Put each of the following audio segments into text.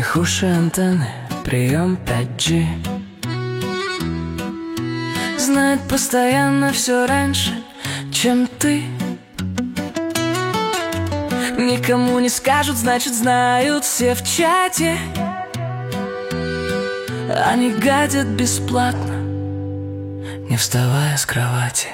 них уши антенны, прием 5G. Знает постоянно все раньше, чем ты. Никому не скажут, значит знают все в чате. Они гадят бесплатно, не вставая с кровати.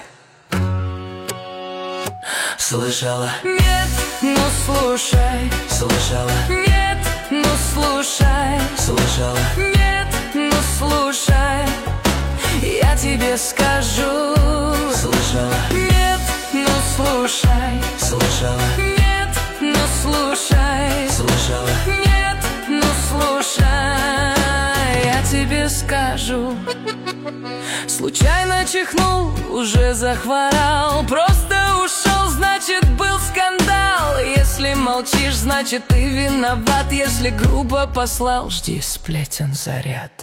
Слышала? Нет, ну слушай. Слышала? Нет, ну слушай. Слышала? Нет, ну слушай. Я тебе скажу. Слышала? Нет, ну слушай. Слышала? Нет, ну слушай. Слышала? Нет, ну слушай. Я тебе скажу. Случайно чихнул, уже захворал. Просто ушел, значит был скандал. Если молчишь, значит ты виноват. Если грубо послал, жди сплетен заряд.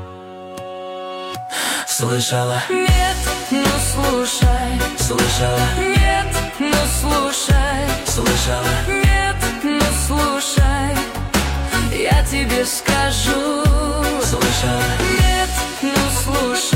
Слышала? Нет, ну слушай. Слышала? Нет, ну слушай. Слышала? Нет, ну слушай. Я тебе скажу. Слышала? Нет, ну слушай.